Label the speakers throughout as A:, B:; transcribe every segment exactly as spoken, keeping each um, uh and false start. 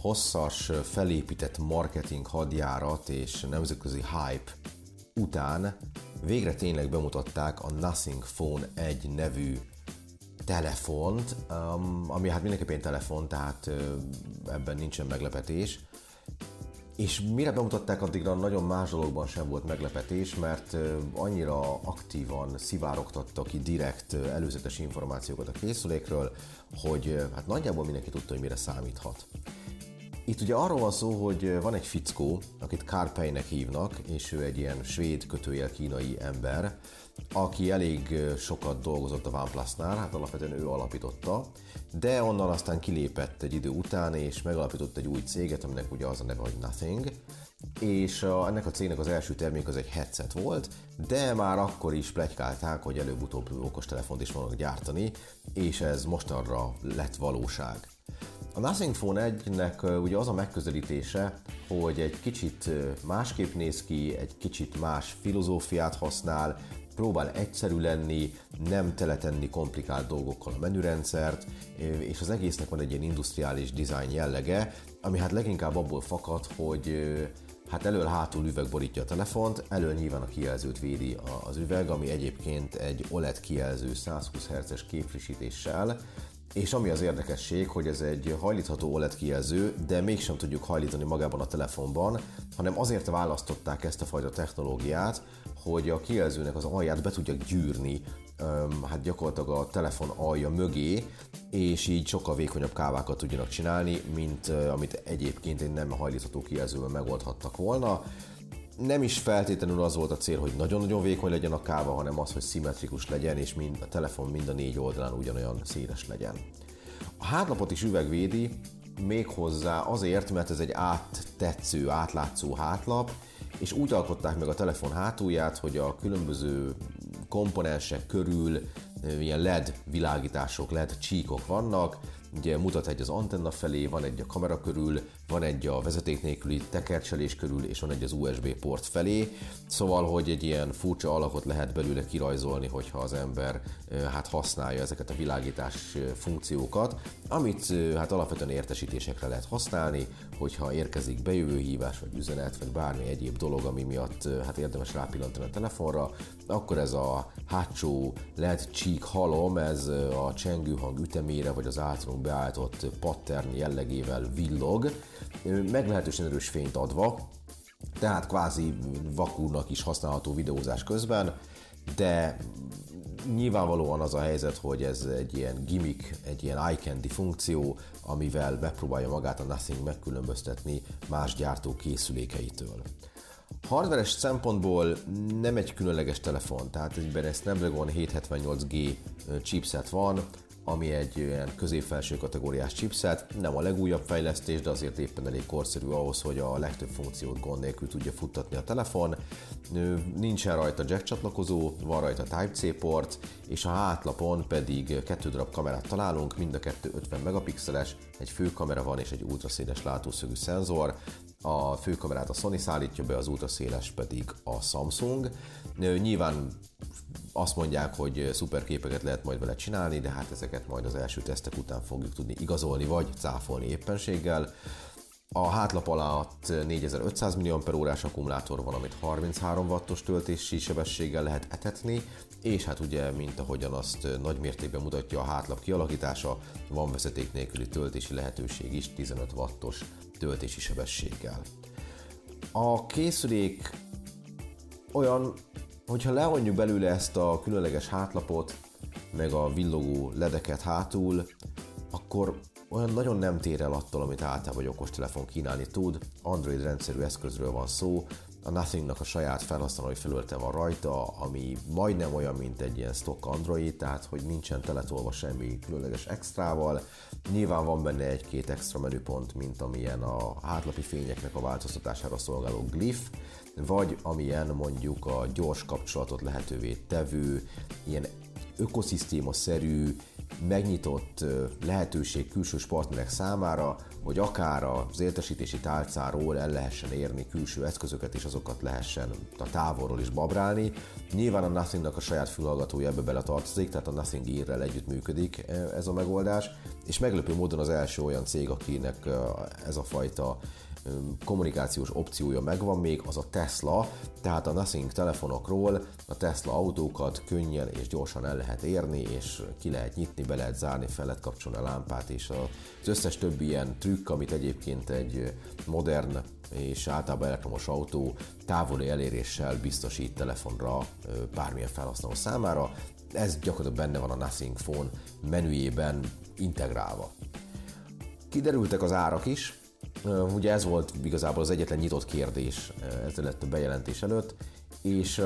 A: hosszas, felépített marketing hadjárat és nemzetközi hype után végre tényleg bemutatták a Nothing Phone egy nevű telefont, ami hát mindenképpen telefon, tehát ebben nincsen meglepetés. És mire bemutatták, addigra nagyon más dologban sem volt meglepetés, mert annyira aktívan szivárogtatta ki direkt előzetes információkat a készülékről, hogy hát nagyjából mindenki tudta, hogy mire számíthat. Itt ugye arról van szó, hogy van egy fickó, akit Carl-Peinek hívnak, és ő egy ilyen svéd kötőjel kínai ember, aki elég sokat dolgozott a OnePlus-nál, hát alapvetően ő alapította, de onnan aztán kilépett egy idő után, és megalapított egy új céget, aminek ugye az a neve, hogy Nothing, és a, ennek a cégnek az első termék az egy headset volt, de már akkor is pletykálták, hogy előbb-utóbb okostelefont is fognak gyártani, és ez mostanra lett valóság. A Nothing Phone egynek ugye az a megközelítése, hogy egy kicsit másképp néz ki, egy kicsit más filozófiát használ, próbál egyszerű lenni, nem teletenni komplikált dolgokkal a menürendszert, és az egésznek van egy ilyen industriális design jellege, ami hát leginkább abból fakad, hogy hát elől-hátul üveg borítja a telefont, elől nyilván a kijelzőt védi az üveg, ami egyébként egy o el e dé kijelző százhúsz hertzes képfrissítéssel, és ami az érdekesség, hogy ez egy hajlítható o el e dé kijelző, de mégsem tudjuk hajlítani magában a telefonban, hanem azért választották ezt a fajta technológiát, hogy a kijelzőnek az alját be tudják gyűrni, hát gyakorlatilag a telefon alja mögé, és így sokkal vékonyabb kávákat tudjanak csinálni, mint amit egyébként egy nem hajlítható kijelzővel megoldhattak volna. Nem is feltétlenül az volt a cél, hogy nagyon-nagyon vékony legyen a káva, hanem az, hogy szimmetrikus legyen, és mind, a telefon mind a négy oldalán ugyanolyan széles legyen. A hátlapot is üvegvédi, méghozzá azért, mert ez egy áttetsző, átlátszó hátlap, és úgy alkották meg a telefon hátulját, hogy a különböző komponensek körül ilyen el é dé világítások, el é dé csíkok vannak, ugye mutat egy az antenna felé, van egy a kamera körül, van egy a vezeték nélküli tekercselés körül, és van egy az u es bé port felé, szóval, hogy egy ilyen furcsa alakot lehet belőle kirajzolni, hogyha az ember hát használja ezeket a világítás funkciókat, amit hát alapvetően értesítésekre lehet használni, hogyha érkezik bejövő hívás, vagy üzenet, vagy bármi egyéb dolog, ami miatt hát érdemes rápillantani a telefonra, akkor ez a hátsó el é dé csík halom, ez a csengőhang ütemére, vagy az általunk beállított pattern jellegével villog, meglehetősen erős fényt adva, tehát kvázi vakúrnak is használható videózás közben, de nyilvánvalóan az a helyzet, hogy ez egy ilyen gimmick, egy ilyen eye candy funkció, amivel megpróbálja magát a Nothing megkülönböztetni más gyártók készülékeitől. Hardveres szempontból nem egy különleges telefon, tehát egyben egy Snapdragon hétszázhetvennyolc G chipset van, ami egy ilyen közép-felső kategóriás chipset, nem a legújabb fejlesztés, de azért éppen elég korszerű ahhoz, hogy a legtöbb funkciót gond nélkül tudja futtatni a telefon. Nincsen rajta jack csatlakozó, van rajta Type-C port, és a hátlapon pedig kettő darab kamerát találunk, mind a kettő ötven megapixeles, egy főkamera van és egy ultraszéles látószögű szenzor. A főkamerát a Sony szállítja be, az ultraszéles pedig a Samsung. Nyilván azt mondják, hogy szuper képeket lehet majd vele csinálni, de hát ezeket majd az első tesztek után fogjuk tudni igazolni, vagy cáfolni éppenséggel. A hátlap alatt négyezer-ötszáz milliampere-órás akkumulátor van, amit harminchárom wattos töltési sebességgel lehet etetni, és hát ugye, mint ahogyan azt nagy mértékben mutatja a hátlap kialakítása, van vezeték nélküli töltési lehetőség is tizenöt wattos töltési sebességgel. A készülék olyan, hogyha levonjuk belőle ezt a különleges hátlapot, meg a villogó ledeket hátul, akkor olyan nagyon nem tér el attól, amit általában egy okostelefon kínálni tud. Android rendszerű eszközről van szó, a Nothingnak a saját felhasználói felülete van rajta, ami majdnem olyan, mint egy ilyen stock Android, tehát hogy nincsen teletolva semmi különleges extrával. Nyilván van benne egy-két extra menüpont, mint amilyen a hátlapi fényeknek a változtatására szolgáló glyph, vagy amilyen mondjuk a gyors kapcsolatot lehetővé tevő, ilyen ökoszisztéma-szerű, megnyitott lehetőség külsős partnerek számára, hogy akár az értesítési tálcáról el lehessen érni külső eszközöket, és azokat lehessen a távolról is babrálni. Nyilván a Nothingnak a saját fülhallgatója ebbe bele tartozik, tehát a Nothing Ear-rel együtt működik ez a megoldás, és meglepő módon az első olyan cég, akinek ez a fajta kommunikációs opciója megvan még, az a Tesla, tehát a Nothing telefonokról a Tesla autókat könnyen és gyorsan el lehet érni, és ki lehet nyitni, be lehet zárni, fel lehet kapcsolni a lámpát, és az összes többi ilyen trükk, amit egyébként egy modern és általában elektromos autó távoli eléréssel biztosít telefonra bármilyen felhasználó számára, ez gyakorlatilag benne van a Nothing Phone menüjében integrálva. Kiderültek az árak is. Ugye ez volt igazából az egyetlen nyitott kérdés ezelőtt a bejelentés előtt, és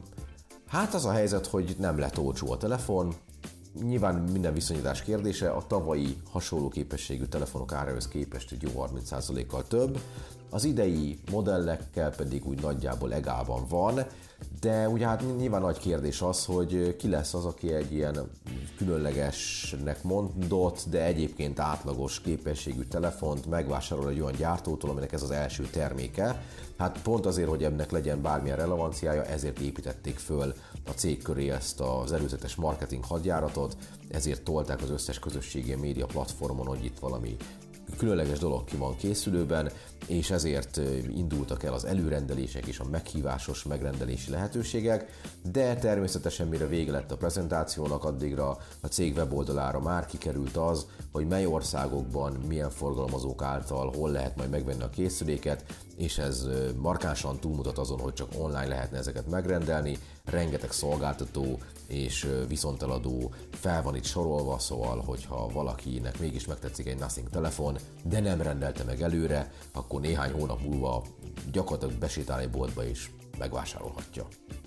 A: hát az a helyzet, hogy nem lett olcsó a telefon, nyilván minden viszonyítás kérdése, a tavalyi hasonló képességű telefonok árához képest egy jó harminc százalékkal több, az idei modellekkel pedig úgy nagyjából egálban van, de ugye hát nyilván nagy kérdés az, hogy ki lesz az, aki egy ilyen különlegesnek mondott, de egyébként átlagos képességű telefont megvásárol egy olyan gyártótól, aminek ez az első terméke. Hát pont azért, hogy ennek legyen bármilyen relevanciája, ezért építették föl a cég köré ezt az előzetes marketing hadjáratot, ezért tolták az összes közösségi média platformon, hogy itt valami különleges dolog ki van készülőben, és ezért indultak el az előrendelések és a meghívásos megrendelési lehetőségek, de természetesen mire vége lett a prezentációnak, addigra a cég weboldalára már kikerült az, hogy mely országokban milyen forgalmazók által hol lehet majd megvenni a készüléket, és ez markánsan túlmutat azon, hogy csak online lehetne ezeket megrendelni, rengeteg szolgáltató és viszonteladó fel van itt sorolva, szóval hogyha valakinek mégis megtetszik egy Nothing telefon, de nem rendelte meg előre, akkor néhány hónap múlva gyakorlatilag besétál egy boltba és megvásárolhatja.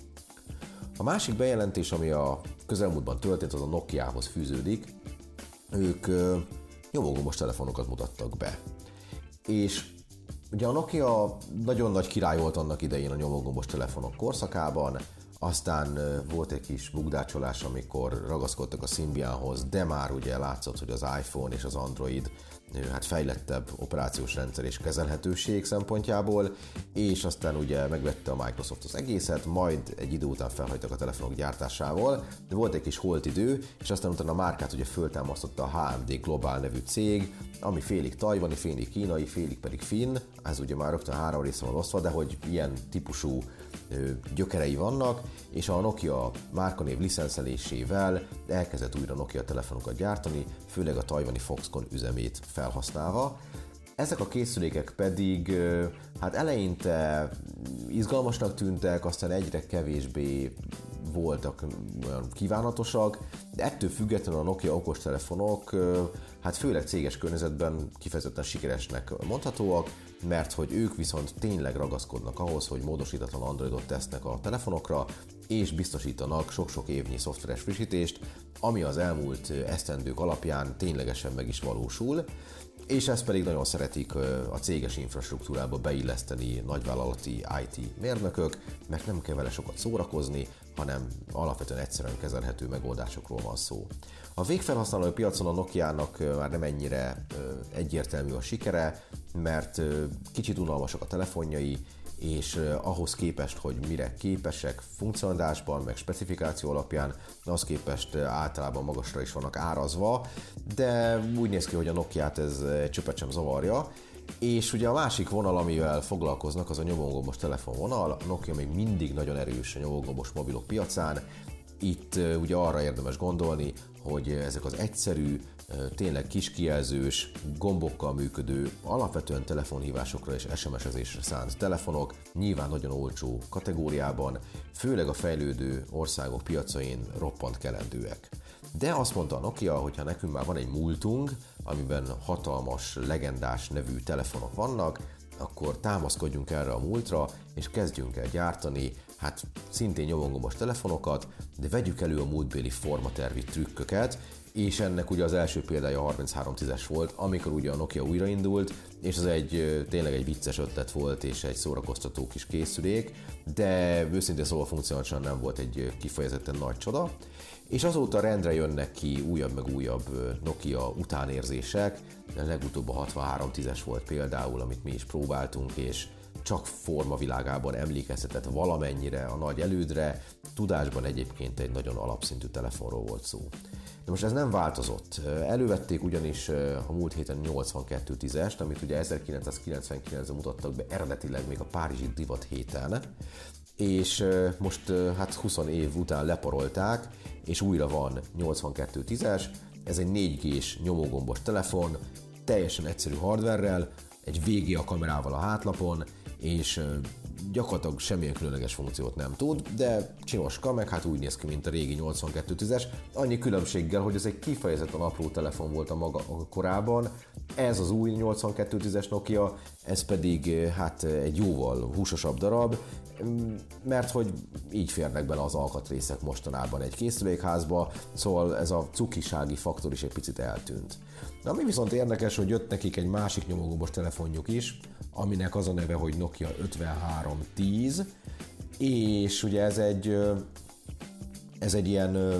A: A másik bejelentés, ami a közelmúltban történt, az a Nokiához fűződik. Ők nyomógombos telefonokat mutattak be. És ugye a Nokia nagyon nagy király volt annak idején a nyomógombos telefonok korszakában, aztán volt egy kis bukdácsolás, amikor ragaszkodtak a Symbianhoz, de már ugye látszott, hogy az iPhone és az Android hát fejlettebb operációs rendszer és kezelhetőség szempontjából, és aztán ugye megvette a Microsoft az egészet, majd egy idő után felhagytak a telefonok gyártásával, de volt egy kis holtidő, és aztán utána a márkát ugye föltámasztotta a há em dé Global nevű cég, ami félig tajvani, félig kínai, félig pedig finn, ez ugye már rögtön három része van osztva, de hogy ilyen típusú gyökerei vannak, és a Nokia márkanév licenszelésével elkezdett újra Nokia telefonokat gyártani, főleg a tajvani Foxconn üzemét felhasználva. Ezek a készülékek pedig hát eleinte izgalmasnak tűntek, aztán egyre kevésbé voltak olyan kívánatosak, de ettől függetlenül a Nokia okostelefonok hát főleg céges környezetben kifejezetten sikeresnek mondhatóak, mert hogy ők viszont tényleg ragaszkodnak ahhoz, hogy módosítatlan Androidot tesznek a telefonokra, és biztosítanak sok-sok évnyi szoftveres frissítést, ami az elmúlt esztendők alapján ténylegesen meg is valósul, és ezt pedig nagyon szeretik a céges infrastruktúrába beilleszteni nagyvállalati i té mérnökök, mert nem kell vele sokat szórakozni, hanem alapvetően egyszerűen kezelhető megoldásokról van szó. A végfelhasználói piacon a Nokiának már nem ennyire egyértelmű a sikere, mert kicsit unalmasak a telefonjai, és ahhoz képest, hogy mire képesek funkcionalitásban, meg specifikáció alapján, az képest általában magasra is vannak árazva, de úgy néz ki, hogy a Nokiát ez csöpet sem zavarja. És ugye a másik vonal, amivel foglalkoznak, az a nyomógombos telefonvonal. A Nokia még mindig nagyon erős a nyomógombos mobilok piacán. Itt ugye arra érdemes gondolni, hogy ezek az egyszerű, tényleg kis kijelzős, gombokkal működő, alapvetően telefonhívásokra és es em es-ezésre szánt telefonok, nyilván nagyon olcsó kategóriában, főleg a fejlődő országok piacain roppant kelendőek. De azt mondta a Nokia, hogy ha nekünk már van egy múltunk, amiben hatalmas, legendás nevű telefonok vannak, akkor támaszkodjunk erre a múltra, és kezdjünk el gyártani, hát szintén nyomógombos telefonokat, de vegyük elő a múltbéli formatervi trükköket, és ennek ugye az első példája a harminchárom tízes volt, amikor ugye a Nokia újraindult, és ez egy tényleg egy vicces ötlet volt, és egy szórakoztató kis készülék, de őszintén szóval funkcionálisan nem volt egy kifejezetten nagy csoda. És azóta rendre jönnek ki újabb meg újabb Nokia utánérzések, a legutóbb a hatvanhárom tízes volt például, amit mi is próbáltunk, és csak formavilágában emlékeztetett valamennyire a nagy elődre, tudásban egyébként egy nagyon alapszintű telefonról volt szó. De most ez nem változott. Elővették ugyanis a múlt héten nyolcvankettő tízest, amit ugye ezerkilencszázkilencvenkilencben mutattak be eredetileg még a Párizsi Divat héten, és most hát húsz év után leparolták, és újra van nyolcvankettő tízes, ez egy négy gés nyomógombos telefon, teljesen egyszerű hardverrel, egy vé gé á kamerával a hátlapon, és gyakorlatilag semmilyen különleges funkciót nem tud, de csinoska, meg hát úgy néz ki, mint a régi nyolcvankettő tízes, annyi különbséggel, hogy ez egy kifejezetten apró telefon volt a maga a korában, ez az új nyolcvankettő tízes Nokia, ez pedig hát egy jóval húsosabb darab, mert hogy így férnek bele az alkatrészek mostanában egy készülékházba, szóval ez a cukisági faktor is egy picit eltűnt. De ami viszont érdekes, hogy jött nekik egy másik nyomógombos telefonjuk is, aminek az a neve, hogy Nokia ötvenhárom tíz, és ugye ez egy, ez egy ilyen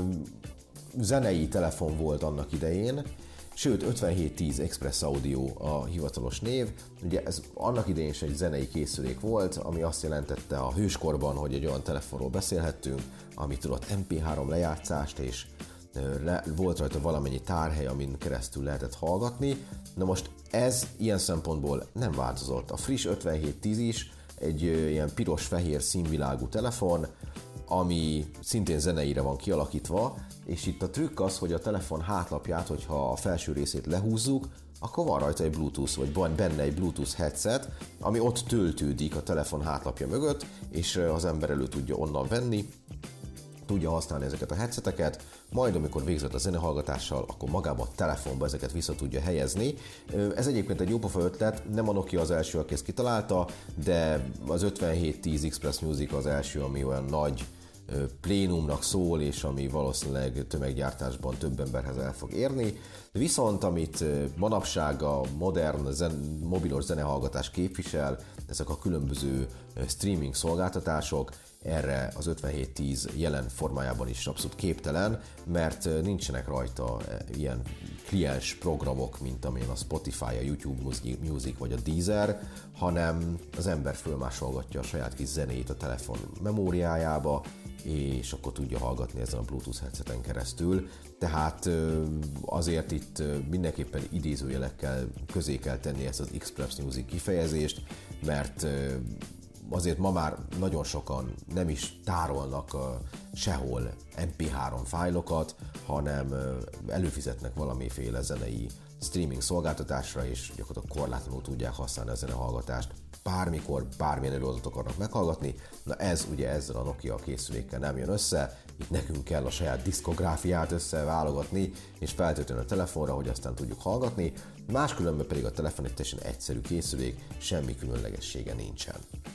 A: zenei telefon volt annak idején, sőt ötvenhét tíz Express Audio a hivatalos név. Ugye ez annak idején is egy zenei készülék volt, ami azt jelentette a hőskorban, hogy egy olyan telefonról beszélhettünk, ami tudott em pé három lejátszást, és le, volt rajta valamennyi tárhely, amin keresztül lehetett hallgatni. Na most ez ilyen szempontból nem változott. A friss ötvenhét tíz is egy ilyen piros-fehér színvilágú telefon, ami szintén zeneire van kialakítva, és itt a trükk az, hogy a telefon hátlapját, hogyha a felső részét lehúzzuk, akkor van rajta egy Bluetooth, vagy van benne egy Bluetooth headset, ami ott töltődik a telefon hátlapja mögött, és az ember elő tudja onnan venni, tudja használni ezeket a headseteket, majd amikor végzett a zenehallgatással, akkor magában a telefonba ezeket vissza tudja helyezni. Ez egyébként egy jópofa ötlet, nem a Nokia az első, aki ezt kitalálta, de az ötvenhét tíz Express Music az első, ami olyan nagy plénumnak szól, és ami valószínűleg tömeggyártásban több emberhez el fog érni. Viszont amit manapság a modern zen, mobilos zenehallgatás képvisel, ezek a különböző streaming szolgáltatások, erre az ötvenhét tíz jelen formájában is abszolút képtelen, mert nincsenek rajta ilyen kliens programok, mint amilyen a Spotify, a YouTube Music vagy a Deezer, hanem az ember fölmásolgatja a saját kis zenét a telefon memóriájába, és akkor tudja hallgatni ezen a Bluetooth headseten keresztül. Tehát azért itt mindenképpen idézőjelekkel közé kell tenni ezt az Express Music kifejezést, mert azért ma már nagyon sokan nem is tárolnak sehol em pé három fájlokat, hanem előfizetnek valamiféle zenei streaming szolgáltatásra, és gyakorlatilag korlátlanul tudják használni a zenehallgatást. Bármikor, bármilyen előadót akarnak meghallgatni, na ez ugye ezzel a Nokia készülékkel nem jön össze, itt nekünk kell a saját diszkográfiát összeválogatni, és feltölteni a telefonra, hogy aztán tudjuk hallgatni, máskülönben pedig a telefon egy teljesen egyszerű készülék, semmi különlegessége nincsen.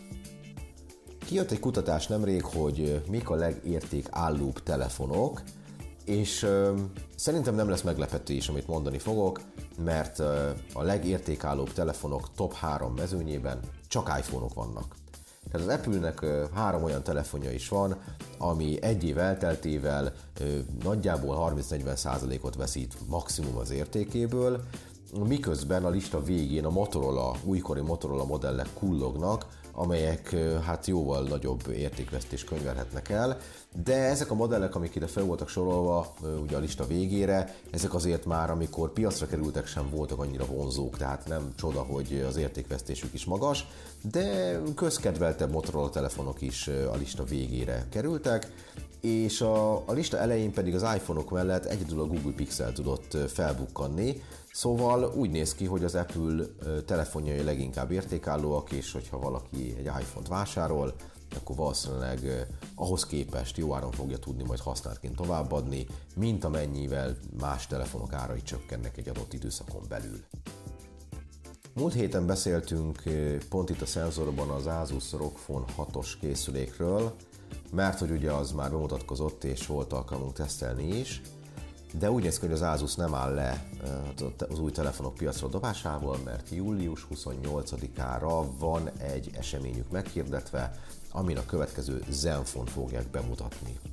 A: Kijött egy kutatás nemrég, hogy mik a legértékállóbb telefonok, és ö, szerintem nem lesz meglepetés, amit mondani fogok, mert ö, a legértékállóbb telefonok top három mezőnyében csak iPhone-ok vannak. Tehát az Apple-nek ö, három olyan telefonja is van, ami egy év elteltével ö, nagyjából harminc-negyven százalékot veszít maximum az értékéből, miközben a lista végén a Motorola, újkori Motorola modellek kullognak, amelyek hát jóval nagyobb értékvesztést könyvelhetnek el, de ezek a modellek, amik ide fel voltak sorolva ugye a lista végére, ezek azért már, amikor piacra kerültek, sem voltak annyira vonzók, tehát nem csoda, hogy az értékvesztésük is magas, de közkedveltebb Motorola telefonok is a lista végére kerültek, és a, a lista elején pedig az iPhone-ok mellett egyedül a Google Pixel tudott felbukkanni, szóval úgy néz ki, hogy az Apple telefonjai leginkább értékállóak, és hogyha valaki egy iPhone-t vásárol, akkor valószínűleg ahhoz képest jó áron fogja tudni majd használtként továbbadni, mint amennyivel más telefonok árai csökkennek egy adott időszakon belül. Múlt héten beszéltünk pont itt a szenzorban az Asus ROG Phone hatos készülékről, mert hogy ugye az már bemutatkozott és volt alkalmunk tesztelni is, de úgy néz ki, hogy az Asus nem áll le az új telefonok piacra dobásával, mert július huszonnyolcadikára van egy eseményük meghirdetve, amin a következő Zenfone fogják bemutatni.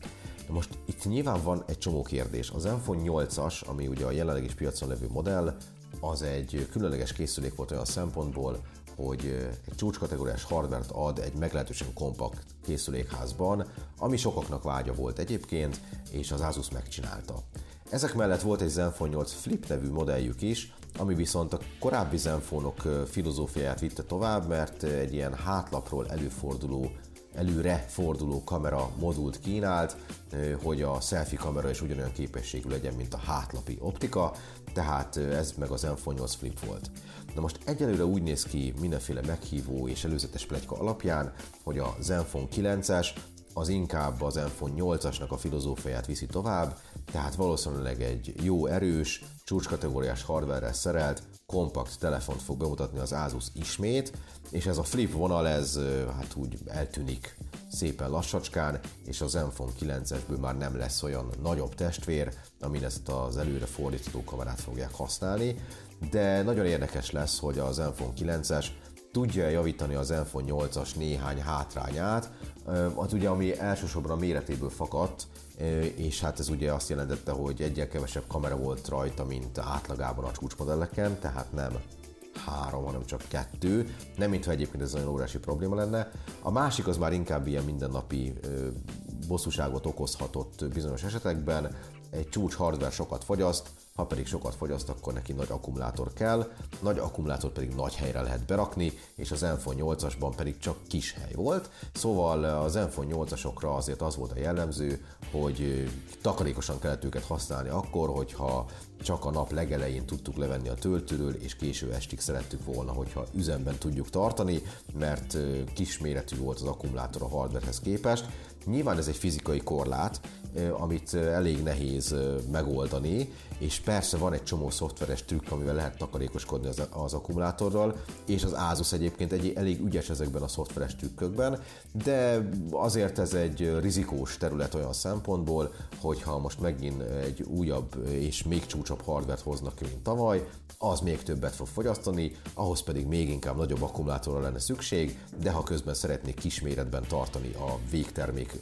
A: Most itt nyilván van egy csomó kérdés. Az Zenfone nyolcas, ami ugye a jelenleg is piacon levő modell, az egy különleges készülék volt olyan szempontból, hogy egy csúcskategóriás hardvert ad egy meglehetősen kompakt készülékházban, ami sokaknak vágya volt egyébként, és az Asus megcsinálta. Ezek mellett volt egy Zenfone nyolc Flip nevű modelljük is, ami viszont a korábbi Zenfone-ok filozófiáját vitte tovább, mert egy ilyen hátlapról előforduló, előre forduló kamera modult kínált, hogy a selfie kamera is ugyanolyan képességű legyen, mint a hátlapi optika, tehát ez meg a Zenfone nyolc Flip volt. Na most egyelőre úgy néz ki mindenféle meghívó és előzetes pletyka alapján, hogy a Zenfone kilences az inkább a Zenfone nyolcasnak a filozófiáját viszi tovább, tehát valószínűleg egy jó erős, csúcskategóriás hardverrel szerelt, kompakt telefont fog bemutatni az Asus ismét, és ez a Flip vonal, ez hát úgy eltűnik szépen lassacskán, és a Zenfone kilencesből már nem lesz olyan nagyobb testvér, amin ezt az előre fordítható kamerát fogják használni, de nagyon érdekes lesz, hogy a Zenfone kilences tudja javítani a Zenfone nyolcas néhány hátrányát, az ugye ami elsősorban a méretéből fakadt, és hát ez ugye azt jelentette, hogy egyen kevesebb kamera volt rajta, mint átlagában a csúcsmodelleken, tehát nem három, hanem csak kettő, nem mintha egyébként ez olyan óriási probléma lenne. A másik az már inkább ilyen mindennapi bosszúságot okozhatott bizonyos esetekben, egy csúcs hardware sokat fogyaszt, ha pedig sokat fogyaszt, akkor neki nagy akkumulátor kell, nagy akkumulátort pedig nagy helyre lehet berakni, és az Zenfone nyolcasban pedig csak kis hely volt, szóval a Zenfone nyolcasokra azért az volt a jellemző, hogy takarékosan kellett őket használni akkor, hogyha csak a nap legelején tudtuk levenni a töltőről, és késő estig szerettük volna, hogyha üzemben tudjuk tartani, mert kisméretű volt az akkumulátor a hardwarehez képest. Nyilván ez egy fizikai korlát, amit elég nehéz megoldani, és persze van egy csomó szoftveres trükk, amivel lehet takarékoskodni az, az akkumulátorral, és az Asus egyébként egy, elég ügyes ezekben a szoftveres trükkökben, de azért ez egy rizikós terület olyan szempontból, hogyha most megint egy újabb és még csúcsabb hardware-t hoznak ki, mint tavaly, az még többet fog fogyasztani, ahhoz pedig még inkább nagyobb akkumulátorra lenne szükség, de ha közben szeretnék kisméretben tartani a végtermék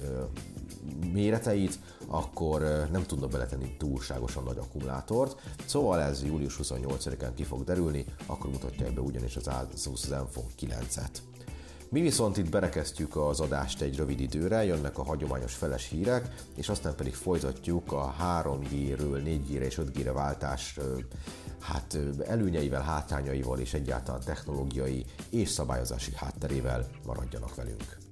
A: méreteit, akkor nem tudna beletenni túlságosan nagy akkumulátort. Szóval ez július huszonnyolcadikán ki fog derülni, akkor mutatják be ugyanis az Asus Zenfone kilencet. Mi viszont itt berekeztjük az adást egy rövid időre, jönnek a hagyományos feles hírek, és aztán pedig folytatjuk a három G-ről négy G-re és öt G-re váltás hát előnyeivel, hátrányaival és egyáltalán technológiai és szabályozási hátterével. Maradjanak velünk!